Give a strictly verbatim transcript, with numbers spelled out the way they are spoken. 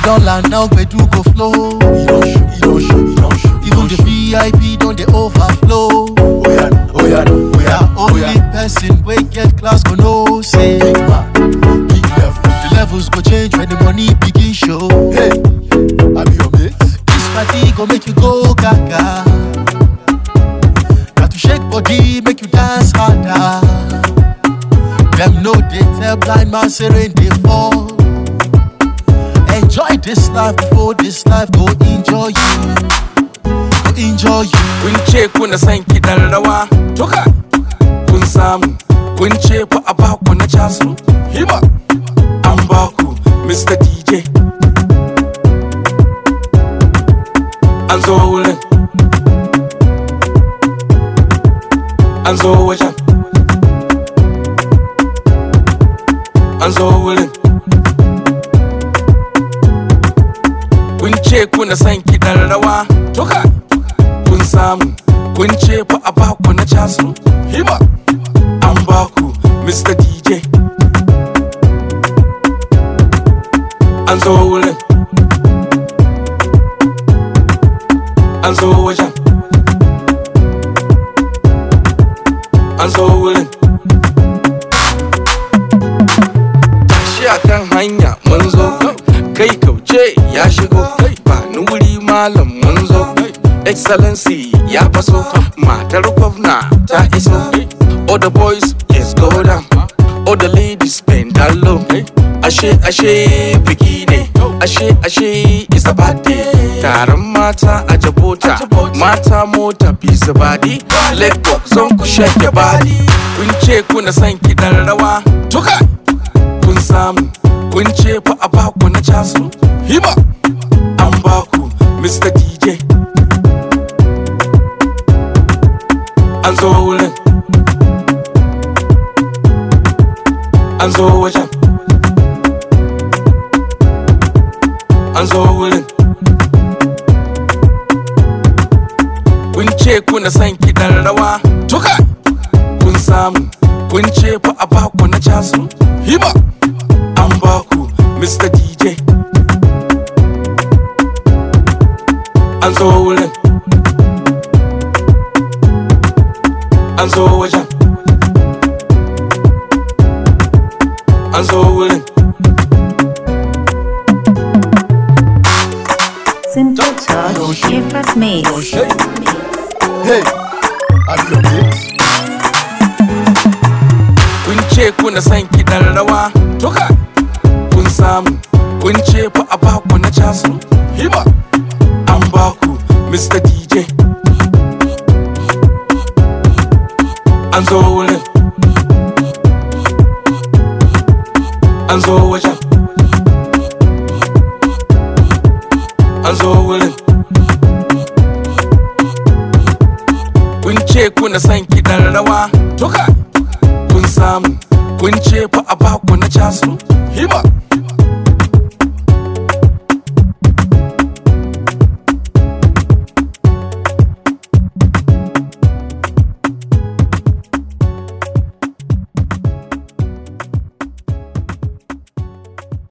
don't land now, we do go flow. He don't show, he don't show, he don't show. Even the V I P don't they overflow. Oh yeah, oh yeah, oh yeah, oh Only yeah. person we get class go know say Big man, big level. the levels go change when the money begin show. Hey, I be your mate. This party go make you go gaga. Got to shake body, make you dance harder. Them know they tell blind man say rain they fall. Enjoy this life before this life go enjoy you. Go enjoy you. Kun ce kuna son kiɗan rawa, tuka kun samu. Kun ce fa a baku na casu, hima an baku Mister D J. An zo wurin, an zo wajen, an zo wurin. Kun ce kuna son kiɗan rawa, tuka kun samu. Kun ce fa a baku na casu, hima an baku Mister D J. An zo wurin, an zo wajen, an zo wurin. Tashi a kan hanya mun zo, kai kauce ya shigo, ba ni wuri malam mun zo. Excellency ya faso, matar gwamna ta iso. All the boys let's go down, all the ladies bend down low. Ashe ashe biki ne, ashe ashe it's a party. Taron mata a Jabota, mata mota bisa body. Leg up zone ku shake your body. Kun ce kuna son kiɗan rawa, tuka kun samu. Kun ce fa a baku na casu, hima an baku Mister D J. An zo wurin, an zo wajen, an zo wurin. Kun ce kuna son kiɗan rawa, tuka kun samu. Kun ce fa a baku na casu, hima an baku Mister D J. An zo wurin, an zo wajen, an zo wurin. Simple Touch, Shifters Mix. Hey, hey, I be your mate. Kun ce kuna son kiɗan rawa, tuka kun samu. Kun ce fa a baku na casu, hima an baku Mister D J. An zo wurin, an zo wajen, an zo wurin. Kun ce kuna son kiɗan rawa, tuka kun samu. Kun ce fa a baku na casu, hima